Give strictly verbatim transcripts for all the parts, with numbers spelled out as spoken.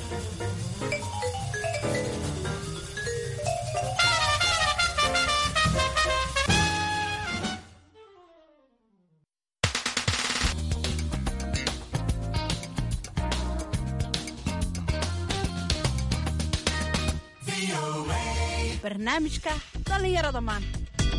barnaamijka dhallinyarada maanta.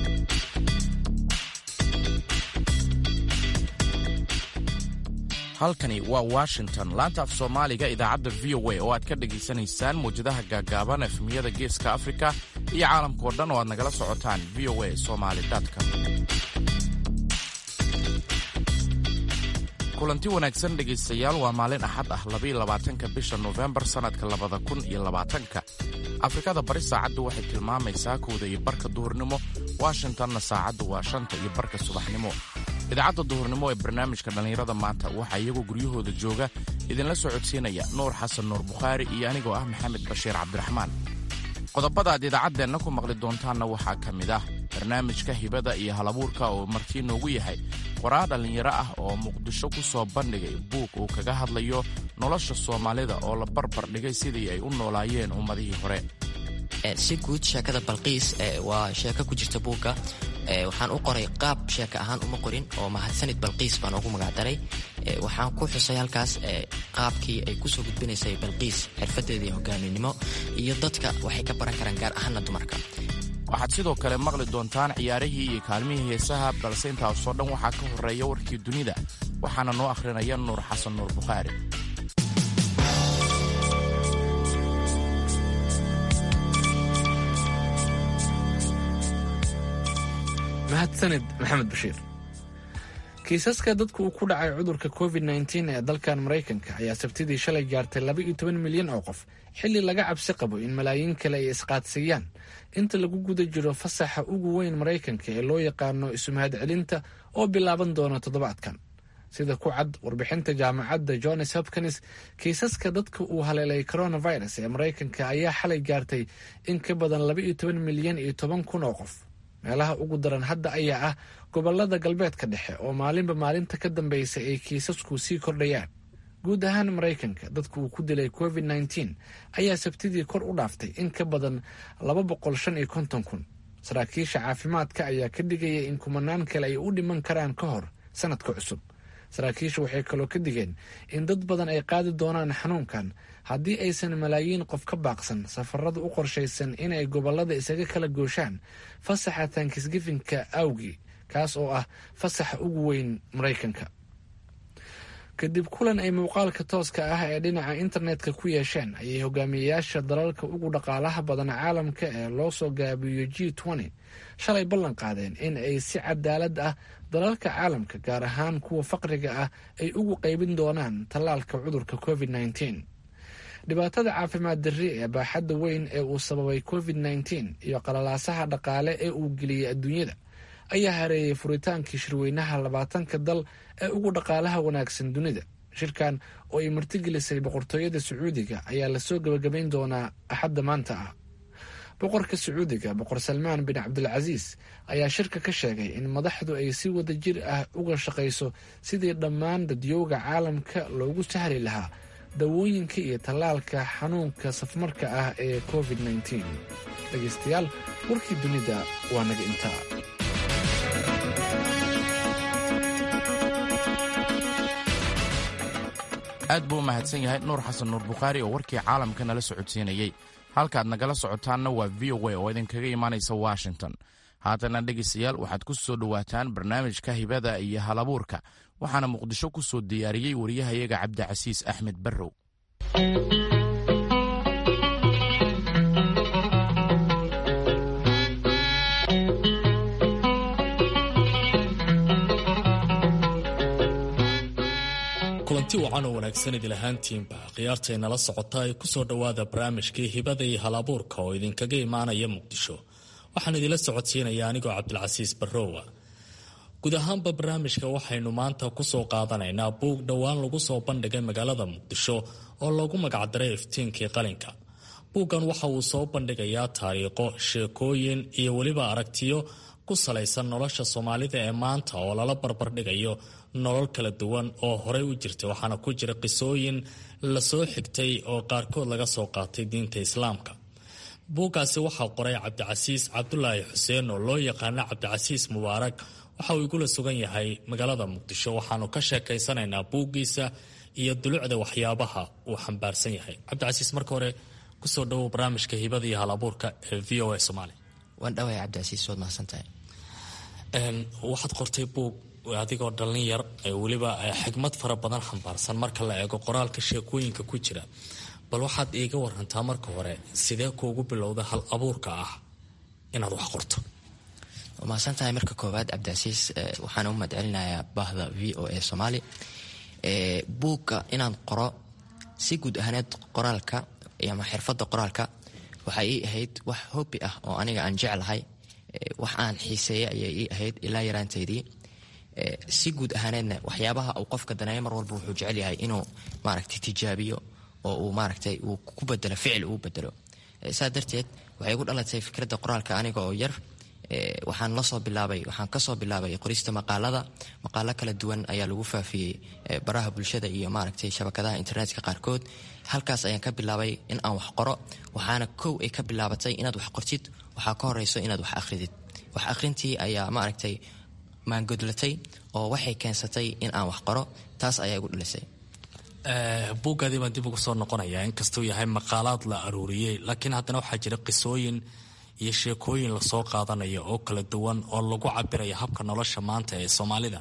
halkani waa Washington, laanta af Soomaaliga idaacadda V O A oo aad ka dhageysanaysaan muujadaha gaagaaban efmiyada Geeska Afrika iyo caalamka oo dhan oo aad nagala socotaan v o a somali dot com. kulanti wanaagsan dhegaystayaal, waa maalin axad ah laba iyo labaatanka bisha November sanadka labada kun iyo labaatanka. Afrikada bari saacaddu waxay tilmaamaysaa kowda iyo barka duhurnimo, Washingtonna saacaddu waa shanta iyo barka subaxnimo. idaacadda duhurnimo ee barnaamijka dhallinyarada maanta waxaa iyagoo guryahooda jooga idinla soo codsiinaya Nuur Xasan Nuur Bukhaari iyo anigoo ah Maxamed Bashiir Cabdiraxmaan. qodobada aad idaacaddeenna ku maqli doontaanna waxaa ka mid ah barnaamijka hibada iyo halabuurka oo martii noogu yahay qoraa dhallinyaro ah oo Muqdisho ku soo bandhigay buug uu kaga hadlayo nolosha Soomaalida oo la barbar dhigay sidii ay u noolaayeen ummadihii hore. si guud sheekada Balqiis waa sheeko ku jirta buugga. waxaan u qoray qaab sheeko ahaan uma qorin oo mahadsanid Balqiis baan ugu magacdaray. waxaan ku xusay halkaas qaabkii ay ku soo gudbinaysay Balqiis xirfadeedii hogaaminimo iyo dadka waxay ka baran karaan gaar ahaan dumarka. waxaad sidoo kale maqli doontaan ciyaarihii iyo kaalmihii heesaha, balse intaasoo dhan waxaa ka horreeya warkii dunida, waxaana noo akhrinaya Nuur Xasan Nuur Bukhaari. mahadsanid Maxamed Bashiir. kiisaska dadku uu ku dhacay cudurka covid nneteen ee dalkan Maraykanka ayaa sabtidii shalay gaartay laba iyo toban milyan oo qof, xilli laga cabsi qabo in malaayiin kale ay isqaadsiiyaan inta lagu guda jiro fasaxa ugu weyn Maraykanka ee loo yaqaano isumahadcelinta oo bilaaban doona toddobaadkan. sida ku cad warbixinta jaamacadda Johns Hopkins, kiisaska dadka uu haleelay coronavirus ee Maraykanka ayaa xalay gaartay in ka badan laba iyo toban milyan iyo toban kun oo qof. meelaha ugu daran hadda ayaa ah gobolada galbeedka dhexe oo maalinba maalinta ka dambaysa ay kiisasku sii kordhayaan. guud ahaan Maraykanka dadku uu ku dilay covid nneteen ayaa sabtidii kor u dhaaftay in ka badan laba boqol shan iyo konton kun. saraakiisha caafimaadka ayaa ka dhigaya in kumanaan kale ay u dhiman karaan ka hor sanadka cusub. saraakiishu waxay kaloo ka digeen in dad badan ay qaadi doonaan xanuunkan haddii aysan malaayiin qof ka baaqsan safarada u qorshaysan inay gobolada isaga kala gooshaan fasaxa Thanksgiving-ka awgii, kaas oo ah fasaxa ugu weyn Maraykanka. kadib kulan ay muuqaalka tooska ah ee dhinaca internetka ku yeesheen ayay hogaamiyeyaasha dalalka ugu dhaqaalaha badan caalamka ee loo soo gaabiyo G twenty shalay ballan qaadeen in ay si cadaalad ah dalalka caalamka gaar ahaan kuwa faqriga ah ay ugu qaybin doonaan tallaalka cudurka covid nneteen. dhibaatada caafimaad darri ee baaxadda weyn ee uu sababay covid nneteen iyo qalalaasaha dhaqaale ee uu geliyey adduunyada ayaa hareeyay furitaankii shirweynaha labaatanka dal ee ugu dhaqaalaha wanaagsan dunida. shirkan oo ay martigelisay boqortooyada Sacuudiga ayaa lasoo gabagabayn doonaa axadda maanta ah. boqorka Sacuudiga boqor Salmaan bin Cabdilcasiis ayaa shirka ka sheegay in madaxdu ay si wada jir ah uga shaqayso sidii dhammaan dadyowga caalamka loogu sahli lahaa dawooyinka iyo tallaalka xanuunka safmarka ah ee covid nneteen. dhegaystayaal, warkii dunida waa naga intaa. aad buu u mahadsan yahay Nuur Xasan Nuur Bukhaari oo warkii caalamka nala socodsiinayay. halkaad nagala socotaanna waa V O A oo idinkaga imaanaysa Washington. haatana dhegaystayaal, waxaad ku soo dhowaataan barnaamijka hibada iyo halabuurka, waxaana Muqdisho ku soo diyaariyey wariyahayaga Cabdicasiis Axmed Barrow. kulanti wacan oo wanaagsan idil ahaantiinba khiyaartay nala socota ay ku soo dhowaada barnaamijkii hibada iyo halabuurka oo idinkaga imaanaya Muqdisho. waxaan idila socodsiinaya anigoo Cabdilcasiis Barrowa. guud ahaanba barnaamijka waxaynu maanta ku soo qaadanaynaa buug dhowaan lagu soo bandhigay magaalada Muqdisho oo loogu magacdaray iftiinkii qalinka. buuggan waxa uu soo bandhigayaa taariikho, sheekooyin iyo weliba aragtiyo ku ku salaysan nolosha soomaalida ee maanta oo lala barbardhigayo nolol kala duwan oo horey u jirtay waxaana ku jira qisooyin lasoo xigtay oo qaarkood laga soo qaatay diinta islaamka. buuggaasi waxaa qoray cabdicasiis cabdulaahi xuseen oo loo yaqaano cabdicasiis mubaarak. waxa uu igula sugan yahay magaalada muqdisho. waxaanu ka sheekaysanaynaa buuggiisa iyo dulucda waxyaabaha uu xambaarsan yahay. cabdicasiis, marka hore kusoo dhawow barnaamijka hibada iyo hal abuurka ee v o a Soomaali. waan dhawahay cabdicasiis, waad mahadsantahay. waxaad qortay buug adigoo dhallin yar weliba xigmad fara badan xambaarsan marka la eego qoraalka sheekooyinka ku jira. bal waxaad iiga warantaa marka hore sidee kuugu bilowda hal abuurka ah inaad wax qorto? waa mahadsantahay. marka koowaad cabdicasiis, waxaan u mahadcelinayaa baahda v o a Soomaali. buugga inaan qoro si guud ahaaneed qoraalka ama xirfadda qoraalka waxay ii ahayd wax hobby ah oo aniga aan jeclahay, wax aan xiiseeya ayay ii ahayd ilaa yaraantaydii. si guud ahaaneedna waxyaabaha uu qofka daneeyo mar walba wuxuu jecel yahay inuu maaragtay tijaabiyo oo uu maaragtay uu ku bedelo ficil uu bedelo. saa darteed waxay igu dhalatay fikradda qoraalka aniga oo yar. waxaan la soo bilaabay waxaan ka soo bilaabay qorista maqaalada maqaalo kala duwan ayaa lagu faafiyey baraha bulshada iyo maaragtay shabakadaha internetka qaarkood. halkaas ayaan ka bilaabay in aan wax qoro. waxaana kow ay ka bilaabatay inaad wax qortid waxaa ka horeyso inaad wax akhridid. wax akhrintii ayaa maaragtay maangodlatay oo waxay keensatay in aan wax qoro. taas ayaa igu dhalisay. buuggaadii baan dib ugu soo noqonayaa. inkastuu yahay maqaalaad la aruuriyey, laakiin haddana waxaa jira qisooyin iyo sheekooyin lasoo qaadanayo oo kala duwan oo lagu cabiraya habka nolosha maanta ee Soomaalida.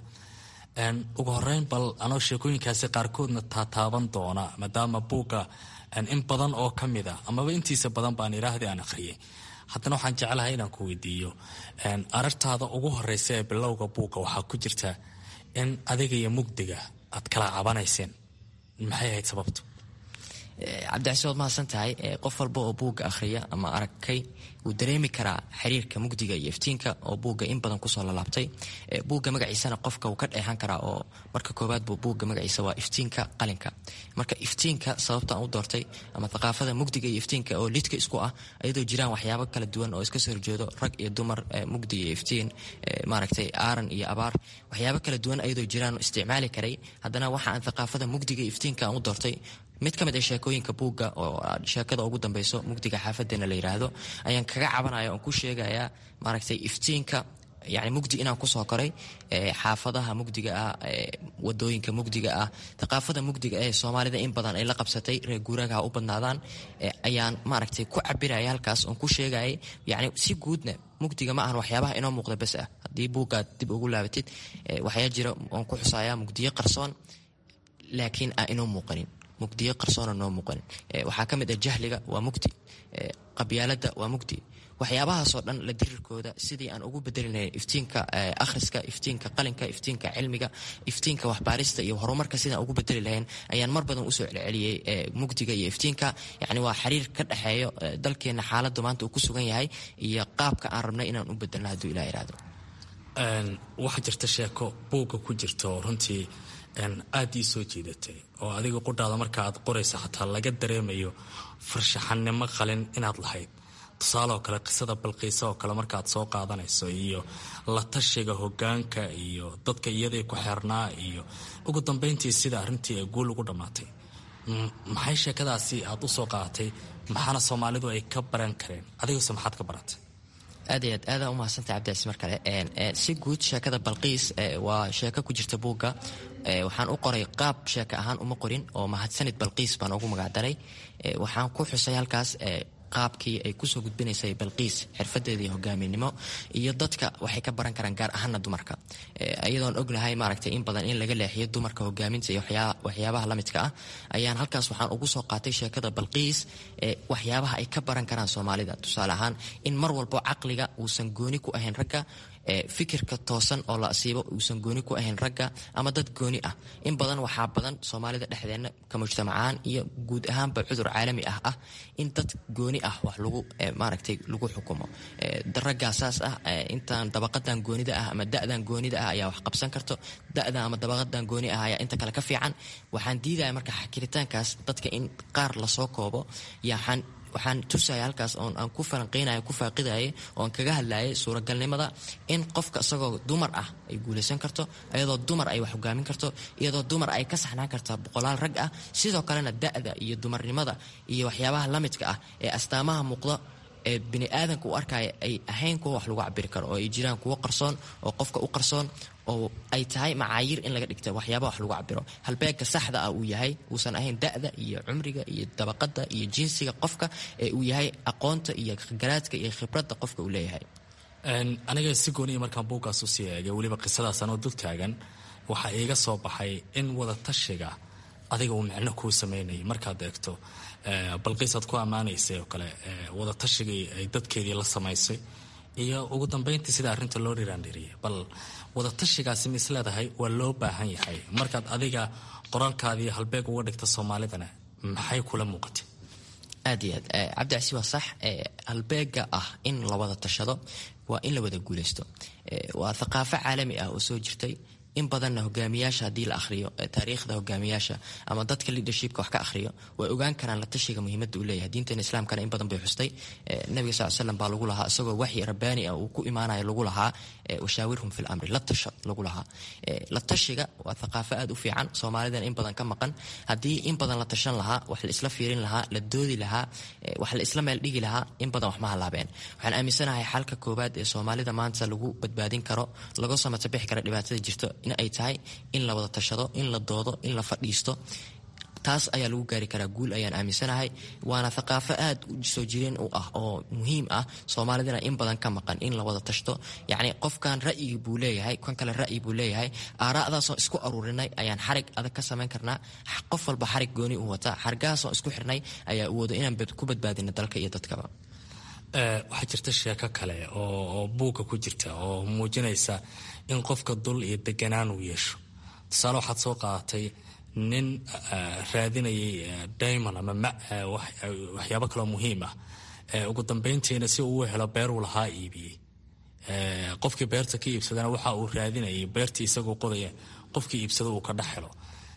ugu horeyn bal anoo sheekooyinkaasi qaarkoodna taataaban doona maadaama buugga in badan oo ka mid ah amaba intiisa badan baan iraahday aan akhriyay. haddana waxaan jeclahay inaan ku weydiiyo aragtaada ugu horeysa ee bilowga buugga waxaa ku jirta in adiga iyo mugdiga aad kala cabanayseen. maxay ahayd sababtu? cabdicasiis, waad mahadsan tahay. qof walba oo buugga akhriya ama aragkay wuu dareemi karaa xiriirka mugdiga iyo iftiinka oo buugga in badan kusoo lalaabtay. buugga magaciisana qofka wuu ka dheehan karaa oo marka koowaad buu buugga magaciisa waa iftiinka qalinka. marka iftiinka sababta aan u doortay ama thaqaafada mugdiga iyo iftiinka oo lidka isku ah ayadoo jiraan waxyaabo kala duwan oo iska soo horjeedo rag iyo dumar, mugdi iyo iftiin, maaragtay aaran iyo abaar, waxyaabo kala duwan ayadoo jiraan isticmaali karay. haddana waxa aan thaqaafada mugdiga iyo iftiinka aan u doortay mid ka mid ah sheekooyinka buugga oo sheekada ugu dambeyso mugdiga xaafadeena la yiraahdo ayaan kaga cabanaya oon ku sheegayaa maaragtay iftiinka, yani mugdi inaan kusoo koray, xaafadaha mugdiga ah, wadooyinka mugdiga ah, thaqaafada mugdiga ee Soomaalida in badan ay la qabsatay reer guuraaga u badnaadaan ayaan maaragtay ku cabiraya halkaas oon ku sheegayay. yani si guudna mugdiga ma ahan waxyaabaha inoo muuqda bas ah. haddii buuggaad dib ugu laabatid waxyaa jira oon ku xusayaa mugdiyo qarsoon laakiin aan inoo muuqanin, mugdiyo qarsoona noo muuqanin. waxaa ka mid ah jahliga waa mugdi, qabyaalada waa mugdi. waxyaabahaasoo dhan la dirirkooda sidii aan ugu bedelinay iftiinka akhriska, iftiinka qalinka, iftiinka cilmiga, iftiinka waxbaarista iyo horumarka sidaan ugu bedeli lahayn ayaan mar badan usoo celceliyey mugdiga iyo iftiinka. yani waa xiriir ka dhexeeyo dalkeena xaaladda maanta uu ku sugan yahay iyo qaabka aan rabnay inaan u bedelno hadduu ilaah iraado. waxaa jirta sheeko buugga ku jirta oo runtii aada ii soo jiidatay oo adiga qudhaada marka aad qoraysa xataa laga dareemayo farshaxanimo qalin inaad lahayd. tusaale oo kale qisada Balqiisa oo kale markaad soo qaadanayso iyo la tashiga hogaanka iyo dadka iyadii ku xirnaa iyo ugu dambeyntii sida arrintii ay guul ugu dhamaatay. maxay sheekadaasi aad u soo qaadatay? maxaana Soomaalidu ay ka baran kareen? adiguse maxaad ka baratay? aad iyo aad aada u mahadsantahay cabdicasiis. mar kale si guud sheekada Balqiis waa sheeko ku jirta buugga. waxaan u qoray qaab sheeko ahaan uma qorin oo mahadsanid Balqiis baan ugu magacdaray. waxaan ku xusay halkaas qaabkii ay kusoo gudbinaysay Balqiis xirfadeedii hogaaminimo iyo dadka waxay ka baran karaan gaar ahaana dumarka. iyadoon ognahay maaragtay in badan in laga leexiyo dumarka hogaaminta iyo waxyaabaha la midka ah ayaan halkaas waxaan ugu soo qaatay sheekada Balqiis waxyaabaha ay ka baran karaan Soomaalida. tusaale ahaan in mar walbo caqliga uusan gooni ku ahayn ragga, fikirka toosan oo la asiibo uusan gooni ku ahayn ragga ama dad gooni ah. in badan waxaa badan Soomaalida dhexdeena ka mujtamacaan iyo guud ahaanba cudur caalami ah ah in dad gooni ah wax lagu maaragtay lagu xukumo. daragaasaas ah intaan dabaqadan goonida ah ama da'dan goonida ah ayaa wax qabsan karto, da'dan ama dabaqadan gooni ah ayaa inta kale ka fiican. waxaan diidayaa marka xakiritaankaas dadka in qaar la soo koobo. yaxaan waxaan tusaya halkaas oon aan ku falanqeynaya ku faaqidaya oon kaga hadlayay suuragalnimada in qofka isagoo dumar ah ay guulaysan karto, iyadoo dumar ay wax hogaamin karto, iyadoo dumar ay ka saxnaan karta boqolaal rag ah. sidoo kalena da'da iyo dumarnimada iyo waxyaabaha la midka ah ee astaamaha muuqda ee bini aadanka u arkaya ay ahayn kuwa wax lagu cabiri karo, oo ay jiraan kuwo qarsoon oo qofka u qarsoon, oo ay tahay macaayiir in laga dhigta waxyaaba wax lagu cabiro. halbeegka saxda ah uu yahay uusan ahayn da'da iyo cumriga iyo dabaqada iyo jinsiga qofka, ee uu yahay aqoonta iyo garaadka iyo khibradda qofka uu leeyahay. aniga si gooniya markaan buuggaas u sii eegay weliba qisadaas anoo dul taagan waxaa iiga soo baxay in wada tashiga adiga uu micno kuu samaynayay markaad eegto balqiisaad ku ammaanaysay oo kale wada tashigii ay dadkeedii la samaysay iyo ugu dambayntii sida arrinta loo dhiraandhiriyay. bal wada tashigaasi ma is leedahay waa loo baahan yahay markaad adiga qoraalkaadii halbeeg uga dhigta soomaalidana maxay kula muuqatay? aad iyo aad cabdicasi waa sax. halbeega ah in la wada tashado waa in la wada guulaysto. waa thaqaafo caalami ah oo soo jirtay in badanna hogaamiyaasha haddii la akhriyo taariikhda hogaamiyaasha ama dadka leadershipka wax ka akhriyo way ogaan karaan la tashiga muhiimadda uu leeyahay. diinteena islaamkana in badan bay xustay. nabiga sal slam baa lagu lahaa isagoo waxyi rabbaani ah uu ku imaanayo lagu lahaa washaawirhum fi lamri, la tasha lagu lahaa. la tashiga waa thaqaafo aad u fiican, soomaalidana in badan ka maqan. haddii in badan la tashan lahaa, wax la isla fiirin lahaa, la doodi lahaa, wax la isla meel dhigi lahaa, in badan wax ma halaabeen. waxaan aaminsanahay xalka koowaad ee soomaalida maanta lagu badbaadin karo, laga samata bixi kara dhibaatada jirto in ay tahay in la wada tashado, in la doodo, in la fadhiisto. taas ayaa lagu gaari karaa guul ayaan aaminsanahay. waana thaqaafo aad u soo jireen u ah oo muhiim ah, soomaalidana in badan ka maqan in la wada tashto. yacni qofkan ra'yi buu leeyahay, kan kale ra'yi buu leeyahay, aaraa'daasoo isku aruurinay ayaan xarig adag ka samayn karnaa. qof walba xarig gooni u wataa, xargahaasoo isku xirnay ayaa u wado inaan ku badbaadino dalka iyo dadkaba. waxaa jirta sheeko kale oo buugga ku jirta oo muujinaysa in qofka dul iyo deganaan uu yeesho. tusaale waxaad soo qaadatay nin raadinayay diamond ama ma waxyaabo kaloo muhiim ah, ugu dambayntiina si uu u helo beer uu lahaa iibiyey. qofkii beerta ka iibsadana waxa uu raadinayay beertii isagoo qodaya qofkii iibsada uu ka dhex helo.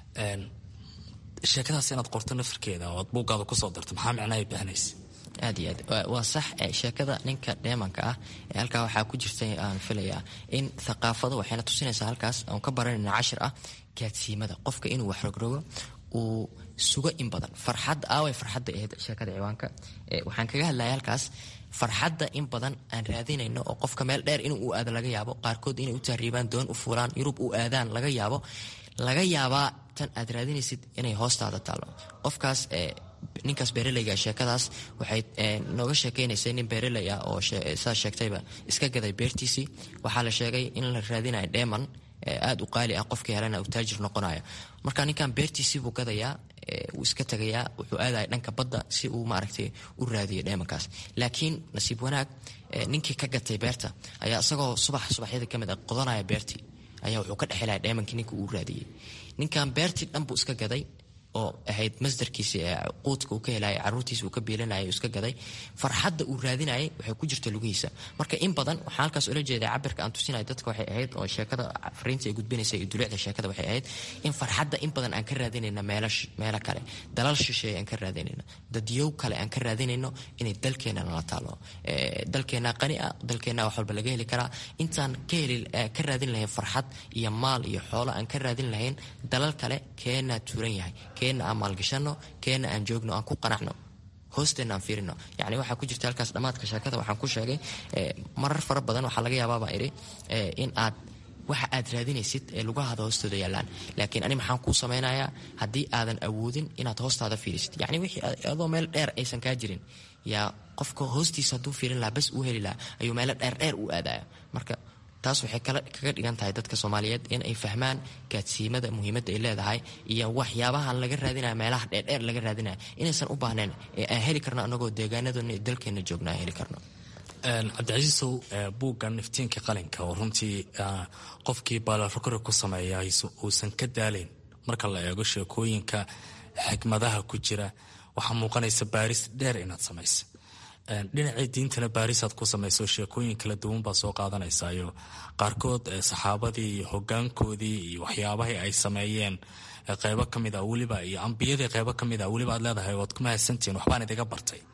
sheekadaas inaad qorto nafarkeeda oo aad buuggaada kusoo darto maxaa micnahay bixinaysa? aad iyo aad waa sax. sheekada ninka dheemanka ah halkaa waxaa ku jirta aan filayaa in thaqaafada waxayna tusinaysaa halkaas aan ka baranayna cashir ah gaadsiimada qofka inuu wax rogrogo uu sugo in badan. farxadda aaway farxadda ahayd sheekada ciwaanka waxaan kaga hadlaya halkaas farxadda in badan aan raadinayno oo qofka meel dheer inuu u aado laga yaabo, qaarkood inay u tahriibaan, doon u fuulaan, yurub u aadaan laga yaabo. laga yaabaa tan aad raadinaysid inay hoostaada taallo. qofkaas ninkaas beeraleyga sheekadaas waxay nooga sheekaynaysay nin beeraley ah oo saa sheegtayba iska gaday beertiisii. waxaa la sheegay in la raadinayo dheeman aad u qaali ah, qofkii helana uu taajir noqonayo. marka ninkan beertiisii buu gadayaa, wuu iska tagayaa, wuxuu aadaya dhanka badda si uu maaragtay u raadiyo dheemankaas. laakiin nasiib wanaag ninkii ka gatay beerta ayaa isagoo subax subaxyada ka mid ah qodanaya beertii ayaa wuxuu ka dhexelaya dheemankii ninka uu raadiyey. ninkan beertii dhan buu iska gaday oo ahayd masdarkiisi ee quudka uu ka helaya, caruurtiisa uu ka biilanaya iska gaday. farxadda uu raadinayay waxay ku jirta lugihiisa. marka in badan waxaa halkaas ula jeeday cabirka aan tusinaya dadka waxay ahayd oo sheekada fariinta ay gudbinaysa iyo dulicda sheekada waxay ahayd in farxadda in badan aan ka raadinayna meelo meelo kale, dalal shisheeye aan ka raadinayno, dadyow kale aan ka raadinayno inay dalkeena nala taalo. dalkeena qani ah, dalkeena wax walba laga heli karaa. intaan ka heli ka raadin lahayn farxad iyo maal iyo xoolo aan ka raadin lahayn dalal kale, keena tuuran yahay, keena aan maalgashano, keena aan joogno, aan ku qanacno, hoosteena aan fiirino. yacni waxaa ku jirta halkaas dhammaadka sheekada waxaan ku sheegay marar fara badan waxaa laga yaabaa baan idhi in aad waxa aad raadinaysid ee lugahaada hoostooda yaallaan. laakiin ani maxaan kuu samaynayaa haddii aadan awoodin inaad hoostaada fiirisid? yacni wixii adoo meel dheer aysan kaa jirin yaa qofka hoostiisa hadduu fiirin lahaa bas uu heli lahaa ayuu meelo dheer dheer u aadaya. marka taas waxay kaga dhigan tahay dadka Soomaaliyeed in ay fahmaan gaadsiimada muhiimadda ay leedahay iyo waxyaabahan laga raadinayo meelaha dheer laga raadinayo inaysan u baahnayn ee aan heli karno anagoo deegaanadoona dalkeena joognaa heli karno. cabdicasiisow buuggan iftiinka qalinka oo runtii qofkii baalarokore ku sameeya uusan ka daalayn marka la eego sheekooyinka xikmadaha ku jira waxaa muuqanaysa baaris dheer inaad samaysa. dhinacii diintana baarisaad ku samayso sheekooyin kala duwan baa soo qaadanaysayo qaarkood saxaabadii iyo hogaankoodii iyo waxyaabahii ay sameeyeen qaybo ka mid ah weliba iyo ambiyadii qaybo ka mid ah weliba aad leedahay waad ku mahadsantihiin waxbaan idiga bartay.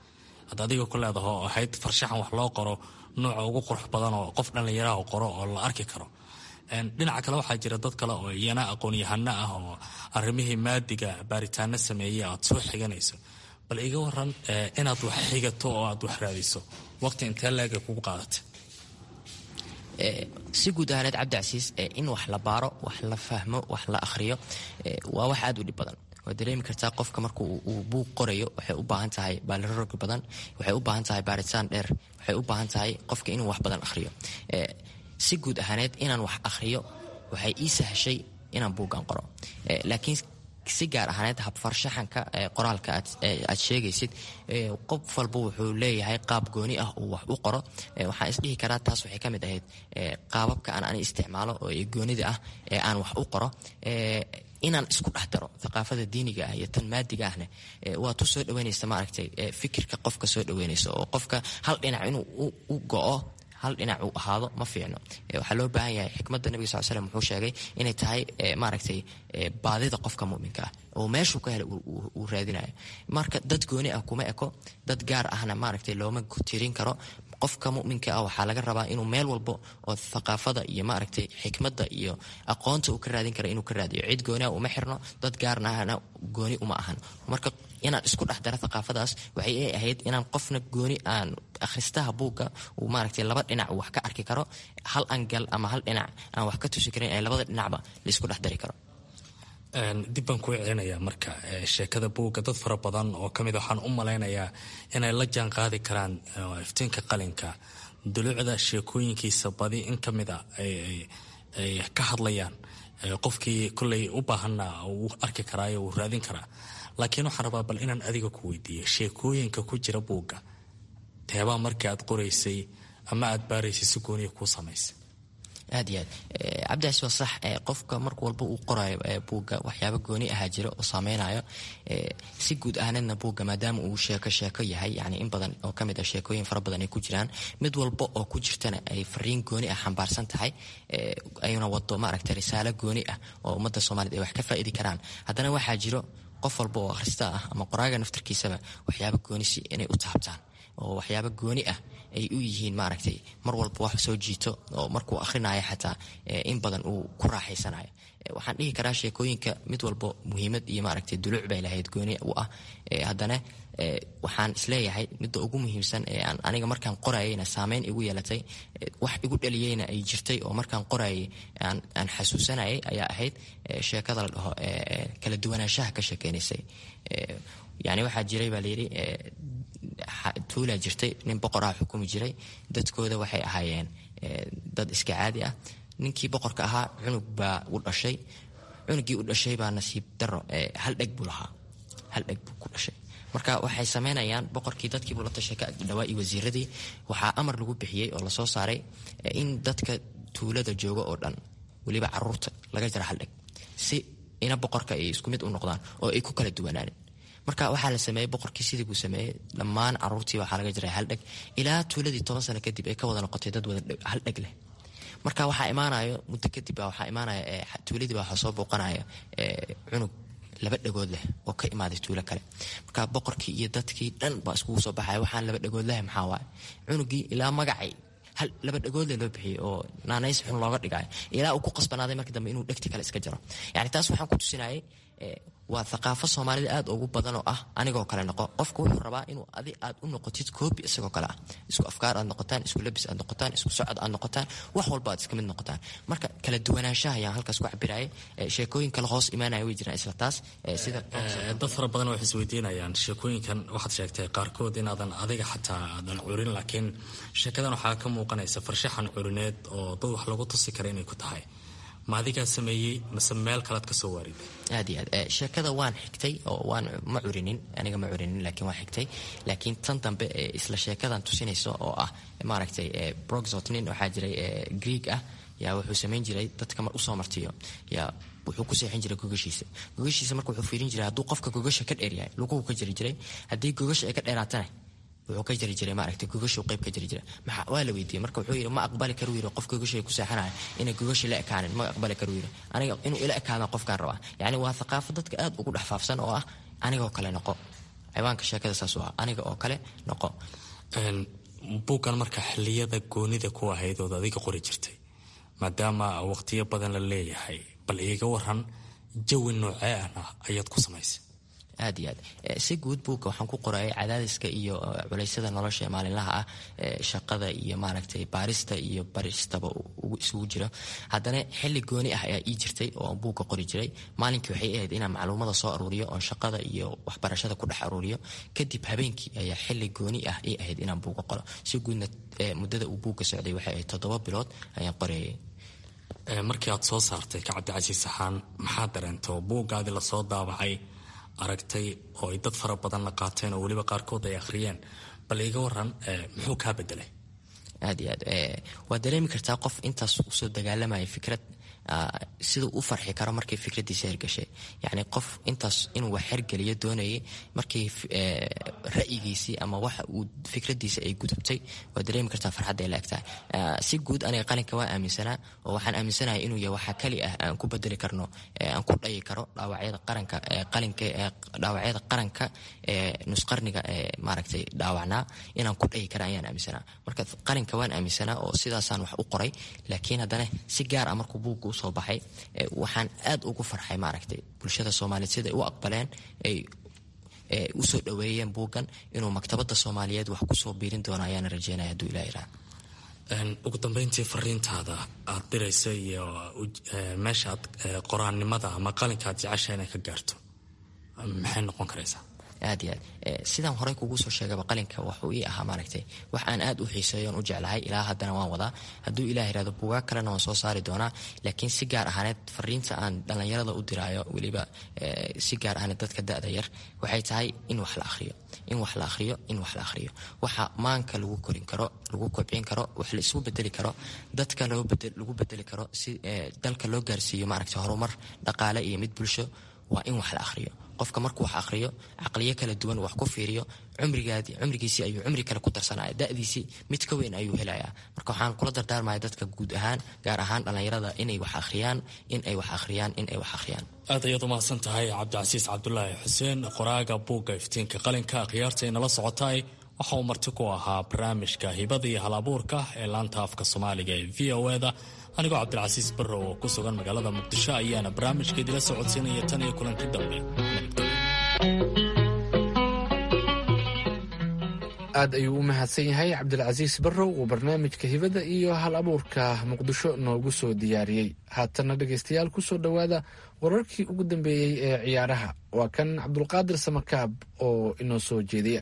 ad adiga ku leedaho ahayd farshaxan wax loo qoro nooca ugu qurux badan oo qof dhallinyaraha qoro oo la arki karo. dhinaca kale waxaa jira dad kale oo iyana aqoon-yahano ah oo arrimihii maadiga baaritaano sameeyey aad soo xiganayso. bal iga waran inaad wax xigato oo aad wax raadiso waqti intee leega kugu qaadatay? si guud ahaaneed cabdicasiis in wax la baaro, wax la fahmo, wax la akhriyo waa wax aad u dhib badan. waad dareemi kartaa qofka marka uu buug qorayo waxay u baahan tahay baalirorog badan, waxay u baahan tahay baaritaan dheer, waxay u baahan tahay qofka inuu wax badan akhriyo. si guud ahaaneed inaan wax akhriyo waxay ii sahashay inaan buuggan qoro. laakiin si gaar ahaaneed habfarshaxanka qoraalka aad sheegaysid qof walba wuxuu leeyahay qaab gooni ah uu wax u qoro. waxaan isdhihi karaa taas waxay ka mid ahayd qaababka aan ani isticmaalo oo goonida ah ee aan wax u qoro. inaan isku dhex daro thaqaafada diiniga ah iyo tan maadiga ahna waa tu soo dhaweynaysa maaragtay fikirka qofka soo dhaweynaysa oo qofka hal dhinac inuu u go'o hal dhinac uu ahaado ma fiicno. waxaa loo baahan yahay xikmadda nabiga sal slam wuxuu sheegay inay tahay maaragtay baadida qofka mu'minka ah oo meeshuu ka helay uu raadinayo. marka dad gooni ah kuma eko, dad gaar ahna maaragtay looma tirin karo. qofka mu'minka ah waxaa laga rabaa inuu meel walbo oo thaqaafada iyo maaragtay xikmadda iyo aqoonta uu ka raadin kara inuu ka raadiyo. cid gooni ah uma xirno, dad gaarna ahna gooni uma ahan. marka inaan isku dhex daro thaqaafadaas waxay ay ahayd inaan qofna gooni aan akhristaha buugga uu maaragtay laba dhinac wax ka arki karo, hal angal ama hal dhinac aan wax ka tusi karin ee labada dhinacba la isku dhex dari karo. dib baan kuu celinayaa marka sheekada buugga dad fara badan oo ka mid a waxaan u malaynayaa inay la jaan qaadi karaan iftiinka qalinka duluucda sheekooyinkiisa badi in ka mid a ay ka hadlayaan. qofkii kolley u baahanna uu arki karaayo uu raadin karaa. laakiin waxaan rabaa bal inaan adiga ku weydiiyo sheekooyinka ku jira buugga teebaa markii aad qoraysay ama aad baaraysay si gooniya kuu samaysay? aad iyo aad cabdicasiis waa sax. qofka marka walba uu qorayo buugga waxyaaba gooni ahaa jiro oo saameynayo. si guud ahaaneedna buugga maadaama uu sheeko sheeko yahay, yani in badan oo ka mid ah sheekooyin fara badan ay ku jiraan, mid walba oo ku jirtana ay fariin gooni ah xambaarsan tahay, ayuna wado maaragtay risaalo gooni ah oo ummadda soomaaliyed ay wax ka faa'idi karaan. haddana waxaa jiro qof walba oo akhrista ah ama qoraaga naftarkiisaba waxyaaba goonisi inay u taabtaan oo waxyaaba gooni ah ay u yihiin maaragtay mar walba wax soo jiito oo markuu akhrinayo xataa in badan uu ku raaxaysanayo. waxaan dhihi karaa sheekooyinka mid walba muhiimad iyo maaragtay duluuc bay lahayd gooni u ah. haddana waxaan isleeyahay midda ugu muhiimsan ee aan aniga markaan qorayayna saameyn igu yeelatay, wax igu dhaliyeyna ay jirtay oo markaan qorayay aan xasuusanayay ayaa ahayd sheekada la dhaho kala duwanaanshaha ka sheekeynaysay. yani waxaa jiray baa layidhi tuulaa jirtay, nin boqoraha xukumi jiray, dadkooda waxay ahaayeen dad iska caadi ah. ninkii boqorka ahaa cunug baa u dhashay, cunugii u dhashay baa nasiib daro hal dheg buu lahaa, hal dheg buu ku dhashay. marka waxay samaynayaan boqorkii dadkiibuu la tashay ka dhawaa iyo wasiiradii. waxaa amar lagu bixiyey oo lasoo saaray in dadka tuulada jooga oo dhan weliba caruurta laga jara hal dheg si ina boqorka ay isku mid u noqdaan oo ay ku kala duwanaanin. marka waxaa la sameeyey boqorkii sidii buu sameeyey, dhammaan caruurtii waxaa laga jiray hal dheg ilaa tuuladii toban sano kadib ay ka wada noqotay dad wada hal dheg leh. marka waxaa imaanayo muddo kadib baa waxaa imaanaya tuuladii baa waxaa soo booqanaya cunug laba dhagood leh oo ka imaaday tuulo kale. marka boqorkii iyo dadkii dhan baa iskugu soo baxaya, waxaan laba dhagood leh maxaa waaye? cunugii ilaa magacay hal laba dhagood leh loo bixiyey oo naanays xun looga dhigayo ilaa uu ku qasbanaaday markii dambe inuu dhegti kale iska jaro. yani taas waxaan ku tusinayay waa thaqaafo soomaalida aad ugu badan oo ah anigoo kale noqo. qofka wuxuu rabaa inuu adi aad u noqotid koobi isagoo kale ah, isku afkaar aad noqotaan, isku labis aad noqotaan, isku socod aad noqotaan, wax walba aad iska mid noqotaan. marka kala duwanaanshaha ayaan halkaas ku cabirayay. sheekooyin kale hoos imaanaya way jiraan isla taas. sida dad fara badan waxay isweydiinayaan sheekooyinkan waxaad sheegtay qaarkood inaadan adiga xataa aadan curin, laakiin sheekadan waxaa ka muuqanaysa farshaxan curineed oo dad wax lagu tusi kara inay ku tahay. ma adigaa sameeyey mase meel kalead ka soo waariday? aad iyo aad sheekada waan xigtay oo waan ma curinin, aniga ma curinin laakiin waan xigtay. laakiin tan dambe isla sheekadan tusinayso oo ah maaragtay Broxot nin waxaa jiray Greek ah yaa wuxuu samayn jiray dadka mar usoo martiyo yaa wuxuu ku seexin jiray gogashiisa gogashiisa marka wuxuu fiirin jiray hadduu qofka gogasha ka dheer yahay luguhu ka jiri jiray, haddii gogasha ay ka dheeraatana wuxuu ka jiri jiray maaragtay gogashu qayb ka jiri jiray. maxaa waa la weydiiyey marka wuxuu yidhi ma aqbali karo yiri qof gogashay ku seexanaya inay gogasha la ekaanin, ma aqbali karo yiri aniga inuu ila ekaada qofkaan rabaa. yani waa thaqaafo dadka aad ugu dhex faafsan oo ah anigoo kale noqo ciwaanka sheekada saas u ah aniga oo kale noqo. buuggan marka xilliyada goonida ku ahayd ood adiga qori jirtay maadaama waqtiyo badan la leeyahay bal iiga waran jawi noocee ahna ayaad ku samaysay? aad iyo aad si guud buugga waxaan ku qorayay cadaadiska iyo culeysyada nolosha ee maalinlaha ah, shaqada iyo maaragtay baarista iyo baristaba isugu jira. haddana xilli gooni ah ayaa ii jirtay oo buugga qori jiray. maalinkii waxay ahayd inaan macluumada soo aruuriyo oon shaqada iyo waxbarashada ku dhex aruuriyo, kadib habeenkii ayaa xilli gooni ah ii ahayd inaan buugga qoro. si guudna muddada uu buugga socday waxay ahayd toddoba bilood ayaan qorayay. markii aad soo saartay ka Cabdicasiis ahaan maxaa dareento buuggaadii lasoo daabacay aragtay oo ay dad fara badan la qaateen oo weliba qaarkood ay akhriyeen, bal iiga waran muxuu kaa bedelay? aad iyo aad waa dareemi kartaa qof intaas usoo dagaalamaya fikrad siduu u farxi karo markay fikradiisa hergashay. yacni qof intaas inuu wax hergeliyo doonayay markii ra'yigiisii ama waxa uu fikradiisa ay gudubtay, waa dareemi kartaa farxadda ay la egtahay. si guud aniga qalinka waa aaminsanaa oo waxaan aaminsanahay inuu yahay waxa kali ah aan ku bedeli karno, aan ku dhayi karo dhaawacyada qaranka qalinka dhaawacyada qaranka ee nusqarniga ee maaragtay dhaawacnaa inaan ku dhayi kara ayaan aaminsanaa. marka qalinka waan aaminsanaa oo sidaasaan wax u qoray, laakiin haddana si gaar ah markuu buugga soo baxay waxaan aad ugu farxay maaragtay bulshada Soomaaliyeed sida ay u aqbaleen ay u soo dhaweeyeen buuggan inuu maktabada Soomaaliyeed wax ku soo biirin doono ayaan rajeynaya hadduu Ilaahay raaco. ugu dambeyntii fariintaada aad diraysa iyo meesha aad qoraannimada ama qalinka aad jeceshahay inay ka gaarto maxay noqon karaysaa? aad iyo aad sidaan horey kugu soo sheegaba qalinka wuxuu ii ahaa maaragtay wax aan aad u xiiseeyo u jeclahay ilaa haddana waan wadaa. hadduu Ilaahay raado buugaag kalena waan soo saari doonaa, laakiin si gaar ahaaneed fariinta aan dhallinyarada u diraayo weliba si gaar ahaaneed dadka da'da yar waxay tahay in wax la akhriyo in wax la akhriyo in wax la akhriyo waxa maanka lagu korin karo, lagu kobcin karo, wax la isugu bedeli karo, dadka loo bedel lagu bedeli karo, si dalka loo gaarsiiyo maaragtay horumar dhaqaale iyo mid bulsho waa in wax la akhriyo. qofka markuu wax akhriyo caqliyo kala duwan wax ku fiiriyo cumrigaadii cumrigiisii ayuu cumri kale ku darsanaya, da'diisii mid ka weyn ayuu helayaa. marka waxaan kula dardaarmaya dadka guud ahaan gaar ahaan dhallinyarada inay wax akhriyaan in ay wax akhriyaan in ay wax akhriyaan. aad ayaad umahadsan tahay Cabdicasiis Cabdulaahi Xuseen, qoraaga buugga Iftiinka Qalinka. akhyaarta inala socotay waxa uu marti ku ahaa barnaamijka hibada iyo halabuurka ee laanta afka Soomaaliga ee V O A da. anigoo Cabdilcasiis Barrow oo ku sugan magaalada Muqdisho ayaana barnaamijkeedii la socodsiinaya tan iyo kulanti dambe. aad ayuu u mahadsan yahay Cabdilcasiis Barrow oo barnaamijka hibada iyo hal abuurka Muqdisho noogu soo diyaariyey. haatana dhegaystayaal ku soo dhawaada wararkii ugu dambeeyey ee ciyaaraha. waa kan Cabdulqaadir Samakaab oo inoo soo jeediya.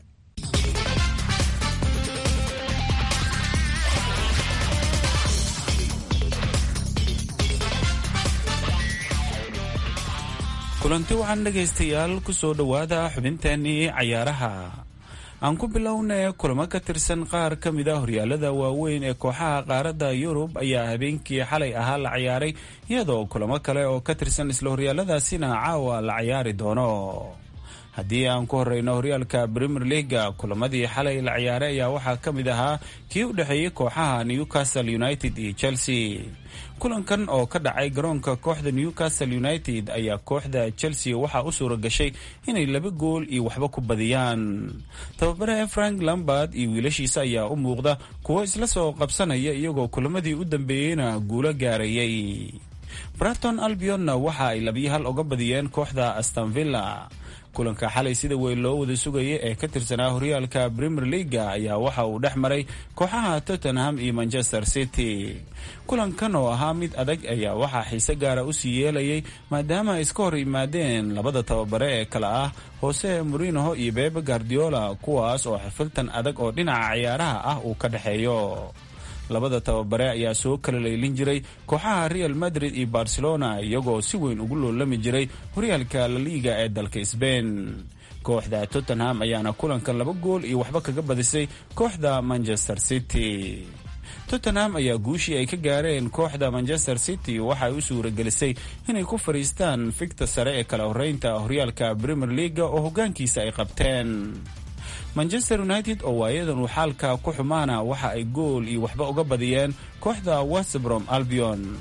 kulanti waxaan dhegaystayaal ku soo dhowaada xubinteennii cayaaraha. aan ku bilownay kulamo ka tirsan qaar ka mid a horyaalada waaweyn ee kooxaha qaaradda Yurub ayaa habeenkii xalay ahaa la ciyaaray, iyadoo kulamo kale oo ka tirsan isla horyaaladaasina caawa la ciyaari doono. haddii aan ku horeyno horyaalka Premier League, kulamadii xalay la ciyaaray ayaa waxaa ka mid ahaa kii u dhexeeyey kooxaha Newcastle United iyo Chelsea. kulankan oo ka dhacay garoonka kooxda Newcastle United ayaa kooxda Chelsea waxaa u suura gashay inay laba gool iyo waxba ku badiyaan. tababaraha Frank Lampard iyo wiilashiisa ayaa u muuqda kuwo isla soo qabsanaya iyagoo kulamadii u dambeeyeyna guulo gaarayay. Brighton Albion waxa ay labiyo hal uga badiyeen kooxda Aston Villa. kulanka xalay sida weyn loo wada sugayay ee ka tirsanaa horyaalka Premier League ayaa waxa uu dhex maray kooxaha Tottenham iyo Manchester City. kulankan oo ahaa mid adag ayaa waxaa xiise gaara u sii yeelayay maadaama ay iska hor yimaadeen labada tababare ee kala ah Jose Mourinho iyo Pep Guardiola, kuwaas oo xafiltan adag oo dhinaca ciyaaraha ah uu ka dhexeeyo. labada tababare ayaa soo kala leylin jiray kooxaha Real Madrid iyo Barcelona, iyagoo si weyn ugu loolami jiray horyaalka La Liga ee dalka Spain. kooxda Tottenham ayaana kulankan laba gool iyo waxba kaga badisay kooxda Manchester City. Tottenham ayaa guushii ay ka gaareen kooxda Manchester City waxay u suura gelisay inay ku fariistaan fikta sare ee kala horeynta horyaalka Premier League oo hoggaankiisa ay qabteen. Manchester United oo waayadan uu xaalka ku xumaana waxa ay gool iyo waxba uga badiyeen kooxda West Brom Albion.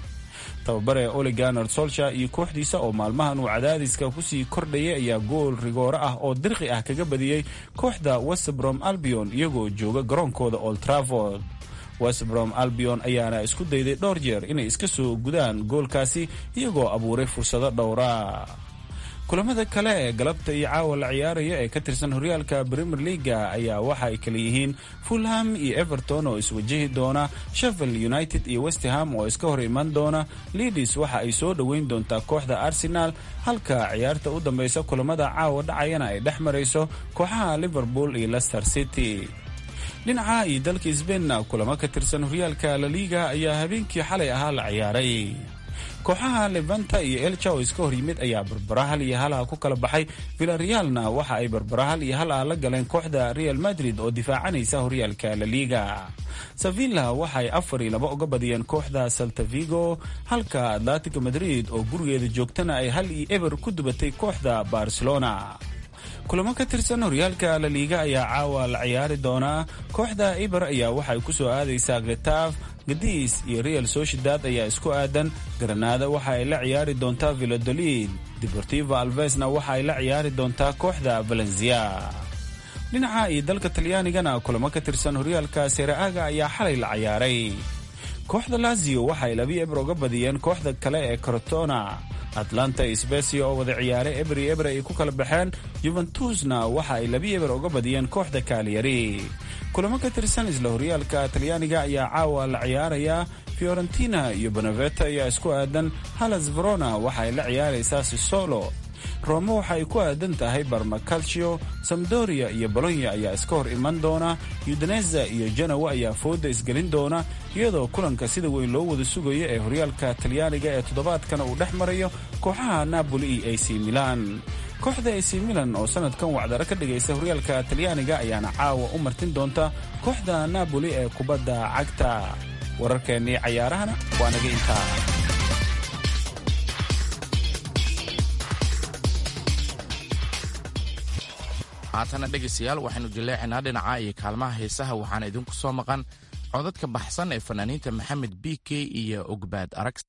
tababare Ole Gunnar Solskjaer iyo kooxdiisa oo maalmahan uu cadaadiska kusii kordhayay ayaa gool rigoore ah oo dirqi ah kaga badiyey kooxda West Brom Albion iyagoo jooga garoonkooda Old Trafford. West Brom Albion ayaana isku dayday dhowr jeer inay iska soo gudaan goolkaasi iyagoo abuuray fursado dhowra. kulamada kale ee galabta iyo caawa la ciyaaraya ee ka tirsan horyaalka Premier League ayaa waxa ay kala yihiin Fulham iyo Everton oo iswajahi doona, Sheffield United iyo West Ham oo iska hor iman doona, Leeds waxa ay soo dhaweyn doontaa kooxda Arsenal, halka ciyaarta u dambaysa kulamada caawa dhacayana ay dhex marayso kooxaha Liverpool iyo Leicester City. dhinaca iyo dalka Spain kulamo ka tirsan horyaalka La Liga ayaa habeenkii xalay ahaa la ciyaaray. kooxaha Levante iyo Elche oo iska hor yimid ayaa barbara hal iyo hal ku kala baxay. Villarrealna waxa ay barbara hal iyo hal la galeen kooxda Real Madrid oo difaacanaysa horyaalka La Liga. Sevilla waxa ay afar iyo laba uga badiyeen kooxda Celta Vigo, halka Atletico Madrid oo gurigeeda joogtana ay hal iyo eber ku dubatay kooxda Barcelona. kulamo ka tirsan horyaalka La Liga ayaa caawa la ciyaari doona. kooxda Eibar ayaa waxay ku soo aadaysaa Getafe, Cadiz iyo Real Sociedad ayaa isku aadan. Granada waxa ay la ciyaari doontaa Valladolid, Deportivo Alvesna waxa ay la ciyaari doontaa kooxda Valencia. dhinaca iyo dalka Talyaanigana kulamo ka tirsan horyaalka Serie A ayaa xalay la ciyaaray. kooxda Lazio waxa ay laba eber uga badiyeen kooxda kale ee Crotona. Atlanta iyo Spezia oo wada ciyaaray eber iyo eber ay ku kala baxeen. Juventusna waxa ay laba eber uga badiyeen kooxda Cagliari. kulamo ka tirsan isla horyaalka Talyaaniga ayaa caawa la ciyaaraya. Fiorentina iyo Benevento ayaa isku aadan. Hellas Verona waxa ay la ciyaaraysaa Sassuolo. Roma waxa ay ku aadan tahay Parma Calcio. Sampdoria iyo Bologna ayaa iska hor iman doona. Udinese iyo Genoa ayaa fooda isgelin doona, iyadoo kulanka sida weyn loo wada sugayo ee horyaalka Talyaaniga ee toddobaadkan uu dhex marayo kooxaha Napoli iyo A C Milan. kooxda A C Milan oo sanadkan wacdaro ka dhigaysa horyaalka Talyaaniga ayaana caawa u martin doonta kooxda Napoli ee kubadda cagta. wararkeennii cayaarahana waa naga intaa. haatana dhegaystayaal waxaynu jilleecinaa dhinaca iyo kaalmaha heesaha waxaana idinku soo maqan codadka baxsan ee fanaaniinta Maxamed B K iyo Ogbaad Arag.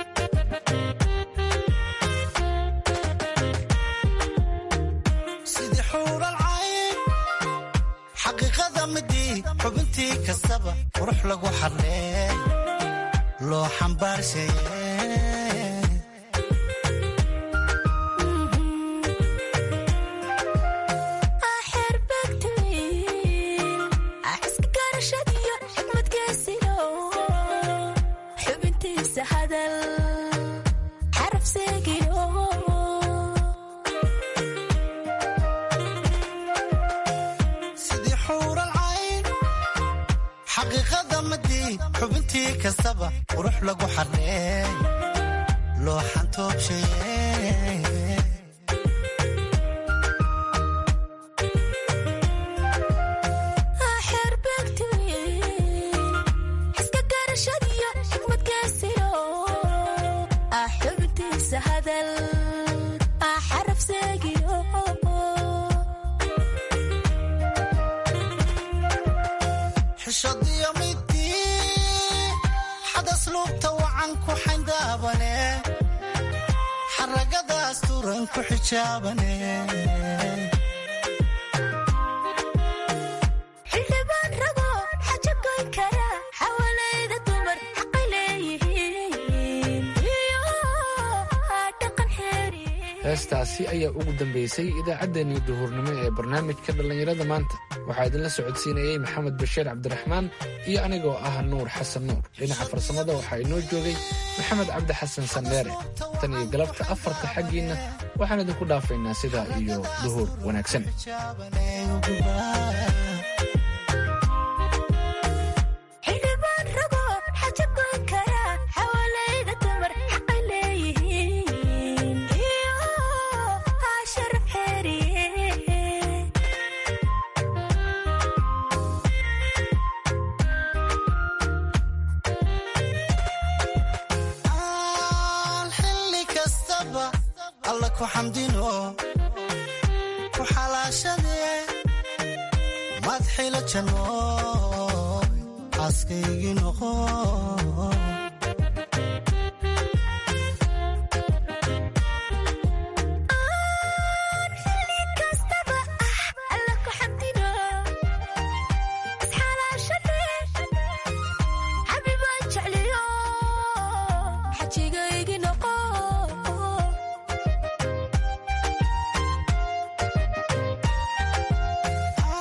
sidii xuural cayn xaqiiqada midii xubintii kastaba qurux lagu xarreey loo xambaarshaye xubintii kastaba qurux lagu xarreey loo xantoobshaye xaragadaas turan ku xijaabane xildhibaan rago xaja goyn kara xawalayda dumar xaqay leeyihiin iyo dhaqan xeeri. heestaasi ayaa ugu dambaysay idaacaddeenii duhurnimo ee barnaamijka dhallinyarada maanta. waxaa idinla socodsiinayey maxamed bashiir cabdiraxmaan iyo anigoo ah nuur xasan nuur. dhinaca farsamada waxaa inoo joogay maxamed cabdi xasan sandheere. tan iyo galabta afarta xaggiinna waxaan idinku dhaafaynaa sidaa iyo duhur wanaagsan. ku xalaashadee madxila janno aaskaygii noqo